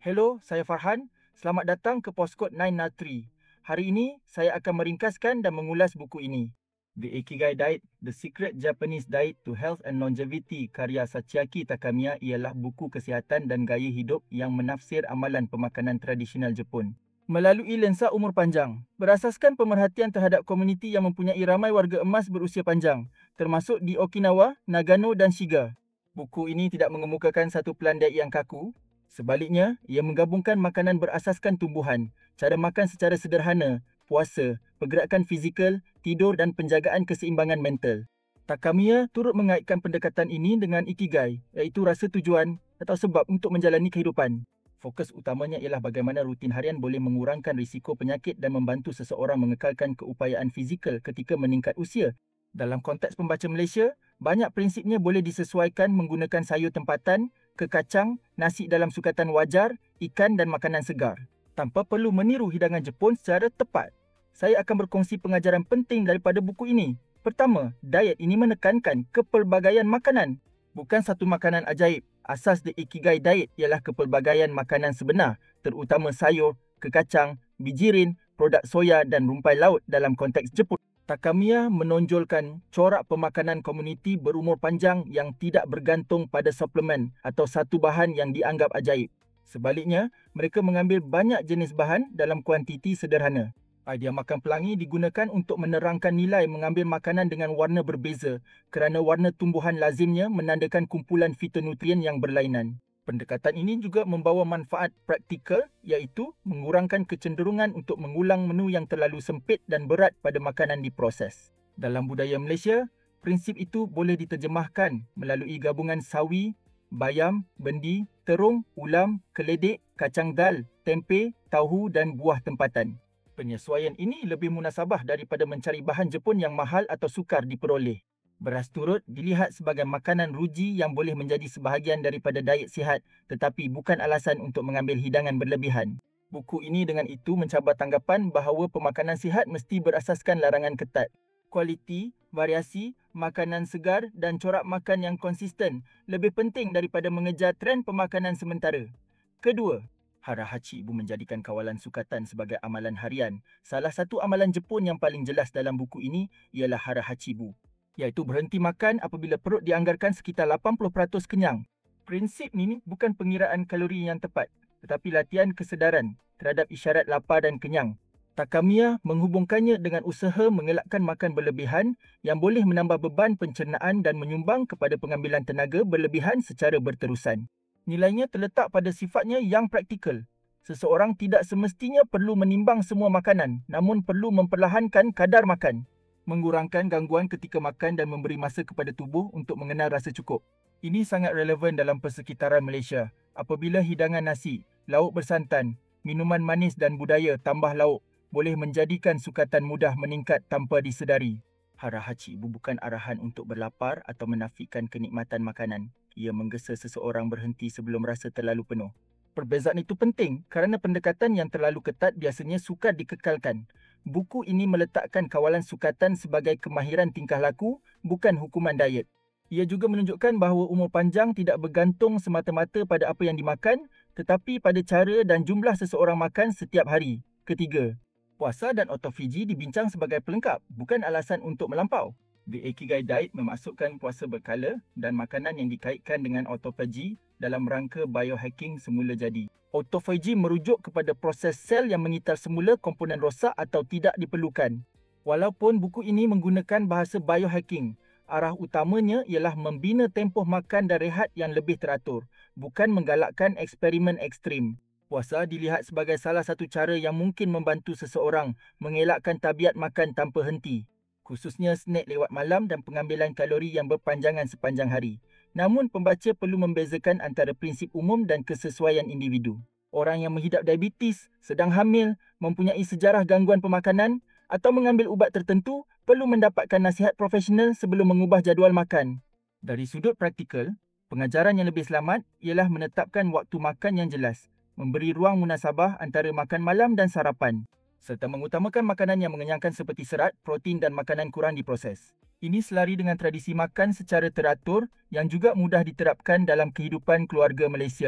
Hello, saya Farhan. Selamat datang ke Poskod 903. Hari ini, saya akan meringkaskan dan mengulas buku ini. The Ikigai Diet, The Secret Japanese Diet to Health and Longevity karya Sachiaki Takamiya ialah buku kesihatan dan gaya hidup yang menafsir amalan pemakanan tradisional Jepun melalui lensa umur panjang, berasaskan pemerhatian terhadap komuniti yang mempunyai ramai warga emas berusia panjang, termasuk di Okinawa, Nagano dan Shiga. Buku ini tidak mengemukakan satu pelan diet yang kaku. Sebaliknya, ia menggabungkan makanan berasaskan tumbuhan, cara makan secara sederhana, puasa, pergerakan fizikal, tidur dan penjagaan keseimbangan mental. Takamiya turut mengaitkan pendekatan ini dengan Ikigai, iaitu rasa tujuan atau sebab untuk menjalani kehidupan. Fokus utamanya ialah bagaimana rutin harian boleh mengurangkan risiko penyakit dan membantu seseorang mengekalkan keupayaan fizikal ketika meningkat usia. Dalam konteks pembaca Malaysia, banyak prinsipnya boleh disesuaikan menggunakan sayur tempatan, kekacang, nasi dalam sukatan wajar, ikan dan makanan segar. Tanpa perlu meniru hidangan Jepun secara tepat. Saya akan berkongsi pengajaran penting daripada buku ini. Pertama, diet ini menekankan kepelbagaian makanan. Bukan satu makanan ajaib. Asas The Ikigai Diet ialah kepelbagaian makanan sebenar, terutama sayur, kekacang, bijirin, produk soya dan rumpai laut dalam konteks Jepun. Takamiya menonjolkan corak pemakanan komuniti berumur panjang yang tidak bergantung pada suplemen atau satu bahan yang dianggap ajaib. Sebaliknya, mereka mengambil banyak jenis bahan dalam kuantiti sederhana. Idea makan pelangi digunakan untuk menerangkan nilai mengambil makanan dengan warna berbeza kerana warna tumbuhan lazimnya menandakan kumpulan fitonutrien yang berlainan. Pendekatan ini juga membawa manfaat praktikal iaitu mengurangkan kecenderungan untuk mengulang menu yang terlalu sempit dan berat pada makanan diproses. Dalam budaya Malaysia, prinsip itu boleh diterjemahkan melalui gabungan sawi, bayam, bendi, terung, ulam, keledek, kacang dal, tempe, tauhu dan buah tempatan. Penyesuaian ini lebih munasabah daripada mencari bahan Jepun yang mahal atau sukar diperoleh. Beras turut dilihat sebagai makanan ruji yang boleh menjadi sebahagian daripada diet sihat tetapi bukan alasan untuk mengambil hidangan berlebihan. Buku ini dengan itu mencabar tanggapan bahawa pemakanan sihat mesti berasaskan larangan ketat. Kualiti, variasi, makanan segar dan corak makan yang konsisten lebih penting daripada mengejar trend pemakanan sementara. Kedua, Hara Hachibu menjadikan kawalan sukatan sebagai amalan harian. Salah satu amalan Jepun yang paling jelas dalam buku ini ialah Hara Hachibu, iaitu berhenti makan apabila perut dianggarkan sekitar 80% kenyang. Prinsip ini bukan pengiraan kalori yang tepat, tetapi latihan kesedaran terhadap isyarat lapar dan kenyang. Takamiya menghubungkannya dengan usaha mengelakkan makan berlebihan yang boleh menambah beban pencernaan dan menyumbang kepada pengambilan tenaga berlebihan secara berterusan. Nilainya terletak pada sifatnya yang praktikal. Seseorang tidak semestinya perlu menimbang semua makanan, namun perlu memperlahankan kadar makan, mengurangkan gangguan ketika makan dan memberi masa kepada tubuh untuk mengenal rasa cukup. Ini sangat relevan dalam persekitaran Malaysia. Apabila hidangan nasi, lauk bersantan, minuman manis dan budaya tambah lauk boleh menjadikan sukatan mudah meningkat tanpa disedari. Hara Hachibu bukan arahan untuk berlapar atau menafikan kenikmatan makanan. Ia menggesa seseorang berhenti sebelum rasa terlalu penuh. Perbezaan itu penting kerana pendekatan yang terlalu ketat biasanya sukar dikekalkan. Buku ini meletakkan kawalan sukatan sebagai kemahiran tingkah laku, bukan hukuman diet. Ia juga menunjukkan bahawa umur panjang tidak bergantung semata-mata pada apa yang dimakan, tetapi pada cara dan jumlah seseorang makan setiap hari. Ketiga, puasa dan autophagy dibincang sebagai pelengkap, bukan alasan untuk melampau. The Ikigai Diet memasukkan puasa berkala dan makanan yang dikaitkan dengan autophagy dalam rangka biohacking semula jadi. Autophagy merujuk kepada proses sel yang mengitar semula komponen rosak atau tidak diperlukan. Walaupun buku ini menggunakan bahasa biohacking, arah utamanya ialah membina tempoh makan dan rehat yang lebih teratur, bukan menggalakkan eksperimen ekstrim. Puasa dilihat sebagai salah satu cara yang mungkin membantu seseorang mengelakkan tabiat makan tanpa henti, khususnya snack lewat malam dan pengambilan kalori yang berpanjangan sepanjang hari. Namun pembaca perlu membezakan antara prinsip umum dan kesesuaian individu. Orang yang menghidap diabetes, sedang hamil, mempunyai sejarah gangguan pemakanan atau mengambil ubat tertentu perlu mendapatkan nasihat profesional sebelum mengubah jadual makan. Dari sudut praktikal, pengajaran yang lebih selamat ialah menetapkan waktu makan yang jelas, memberi ruang munasabah antara makan malam dan sarapan, serta mengutamakan makanan yang mengenyangkan seperti serat, protein dan makanan kurang diproses. Ini selari dengan tradisi makan secara teratur yang juga mudah diterapkan dalam kehidupan keluarga Malaysia.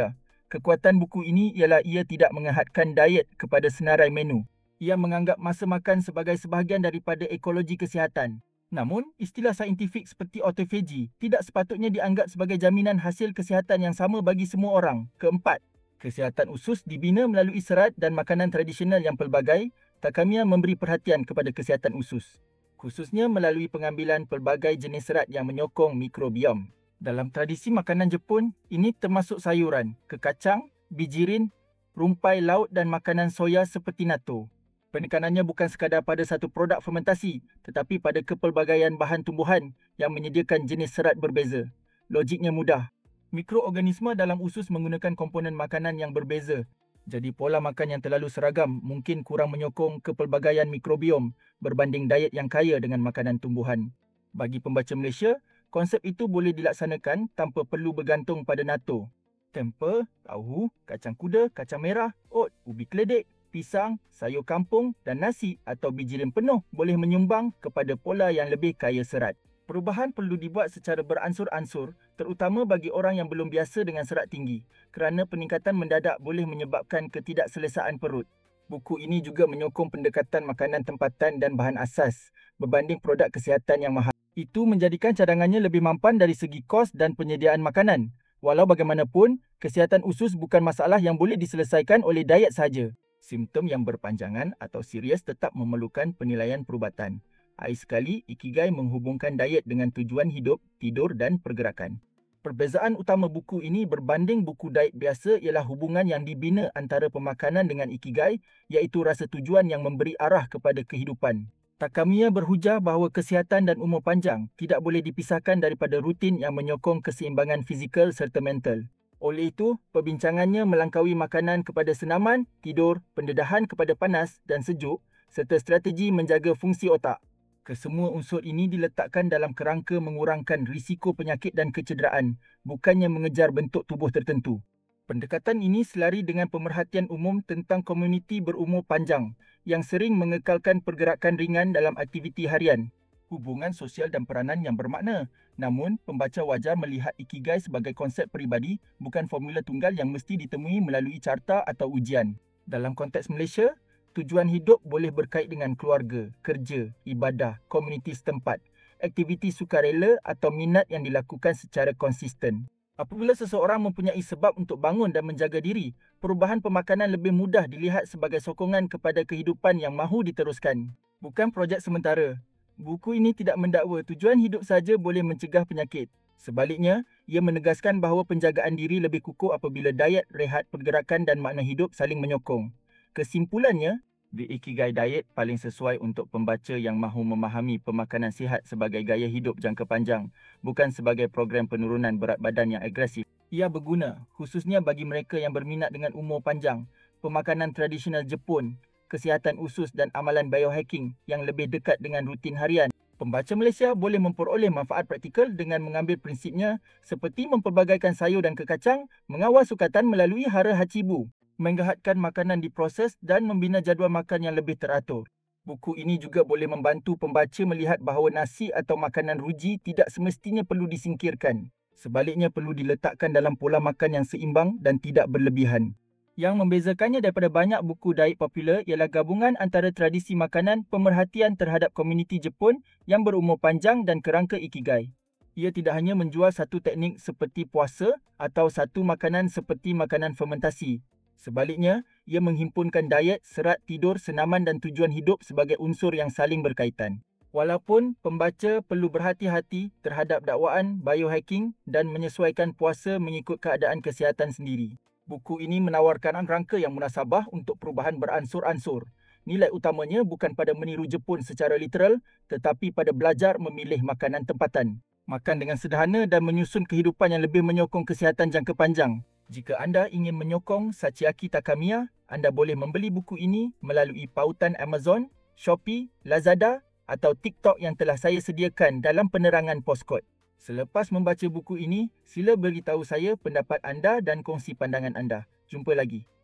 Kekuatan buku ini ialah ia tidak mengehadkan diet kepada senarai menu. Ia menganggap masa makan sebagai sebahagian daripada ekologi kesihatan. Namun, istilah saintifik seperti autophagy tidak sepatutnya dianggap sebagai jaminan hasil kesihatan yang sama bagi semua orang. Keempat, kesihatan usus dibina melalui serat dan makanan tradisional yang pelbagai. Takamiya memberi perhatian kepada kesihatan usus, khususnya melalui pengambilan pelbagai jenis serat yang menyokong mikrobiom. Dalam tradisi makanan Jepun, ini termasuk sayuran, kekacang, bijirin, rumpai laut dan makanan soya seperti natto. Penekanannya bukan sekadar pada satu produk fermentasi, tetapi pada kepelbagaian bahan tumbuhan yang menyediakan jenis serat berbeza. Logiknya mudah. Mikroorganisma dalam usus menggunakan komponen makanan yang berbeza. Jadi pola makan yang terlalu seragam mungkin kurang menyokong kepelbagaian mikrobiom berbanding diet yang kaya dengan makanan tumbuhan. Bagi pembaca Malaysia, konsep itu boleh dilaksanakan tanpa perlu bergantung pada natto. Tempeh, tahu, kacang kuda, kacang merah, oat, ubi keledek, pisang, sayur kampung dan nasi atau bijirin penuh boleh menyumbang kepada pola yang lebih kaya serat. Perubahan perlu dibuat secara beransur-ansur, terutama bagi orang yang belum biasa dengan serat tinggi, kerana peningkatan mendadak boleh menyebabkan ketidakselesaan perut. Buku ini juga menyokong pendekatan makanan tempatan dan bahan asas berbanding produk kesihatan yang mahal. Itu menjadikan cadangannya lebih mampan dari segi kos dan penyediaan makanan. Walau bagaimanapun, kesihatan usus bukan masalah yang boleh diselesaikan oleh diet sahaja. Simptom yang berpanjangan atau serius tetap memerlukan penilaian perubatan. Air sekali, Ikigai menghubungkan diet dengan tujuan hidup, tidur dan pergerakan. Perbezaan utama buku ini berbanding buku diet biasa ialah hubungan yang dibina antara pemakanan dengan Ikigai, iaitu rasa tujuan yang memberi arah kepada kehidupan. Takamiya berhujah bahawa kesihatan dan umur panjang tidak boleh dipisahkan daripada rutin yang menyokong keseimbangan fizikal serta mental. Oleh itu, perbincangannya melangkaui makanan kepada senaman, tidur, pendedahan kepada panas dan sejuk serta strategi menjaga fungsi otak. Kesemua unsur ini diletakkan dalam kerangka mengurangkan risiko penyakit dan kecederaan, bukannya mengejar bentuk tubuh tertentu. Pendekatan ini selari dengan pemerhatian umum tentang komuniti berumur panjang yang sering mengekalkan pergerakan ringan dalam aktiviti harian. Hubungan sosial dan peranan yang bermakna. Namun, pembaca wajar melihat Ikigai sebagai konsep peribadi, bukan formula tunggal yang mesti ditemui melalui carta atau ujian. Dalam konteks Malaysia, tujuan hidup boleh berkait dengan keluarga, kerja, ibadah, komuniti setempat, aktiviti sukarela atau minat yang dilakukan secara konsisten. Apabila seseorang mempunyai sebab untuk bangun dan menjaga diri, perubahan pemakanan lebih mudah dilihat sebagai sokongan kepada kehidupan yang mahu diteruskan. Bukan projek sementara. Buku ini tidak mendakwa tujuan hidup saja boleh mencegah penyakit. Sebaliknya, ia menegaskan bahawa penjagaan diri lebih kukuh apabila diet, rehat, pergerakan dan makna hidup saling menyokong. Kesimpulannya, The Ikigai Diet paling sesuai untuk pembaca yang mahu memahami pemakanan sihat sebagai gaya hidup jangka panjang, bukan sebagai program penurunan berat badan yang agresif. Ia berguna khususnya bagi mereka yang berminat dengan umur panjang, pemakanan tradisional Jepun, kesihatan usus dan amalan biohacking yang lebih dekat dengan rutin harian. Pembaca Malaysia boleh memperoleh manfaat praktikal dengan mengambil prinsipnya seperti mempelbagaikan sayur dan kekacang, mengawal sukatan melalui hara Hachibu, menggahadkan makanan diproses dan membina jadual makan yang lebih teratur. Buku ini juga boleh membantu pembaca melihat bahawa nasi atau makanan ruji tidak semestinya perlu disingkirkan. Sebaliknya perlu diletakkan dalam pola makan yang seimbang dan tidak berlebihan. Yang membezakannya daripada banyak buku diet popular ialah gabungan antara tradisi makanan, pemerhatian terhadap komuniti Jepun yang berumur panjang dan kerangka Ikigai. Ia tidak hanya menjual satu teknik seperti puasa atau satu makanan seperti makanan fermentasi. Sebaliknya, ia menghimpunkan diet, serat, tidur, senaman dan tujuan hidup sebagai unsur yang saling berkaitan. Walaupun pembaca perlu berhati-hati terhadap dakwaan biohacking dan menyesuaikan puasa mengikut keadaan kesihatan sendiri. Buku ini menawarkan rangka yang munasabah untuk perubahan beransur-ansur. Nilai utamanya bukan pada meniru Jepun secara literal, tetapi pada belajar memilih makanan tempatan. Makan dengan sederhana dan menyusun kehidupan yang lebih menyokong kesihatan jangka panjang. Jika anda ingin menyokong Sachiaki Takamiya, anda boleh membeli buku ini melalui pautan Amazon, Shopee, Lazada atau TikTok yang telah saya sediakan dalam penerangan postkod. Selepas membaca buku ini, sila beritahu saya pendapat anda dan kongsi pandangan anda. Jumpa lagi.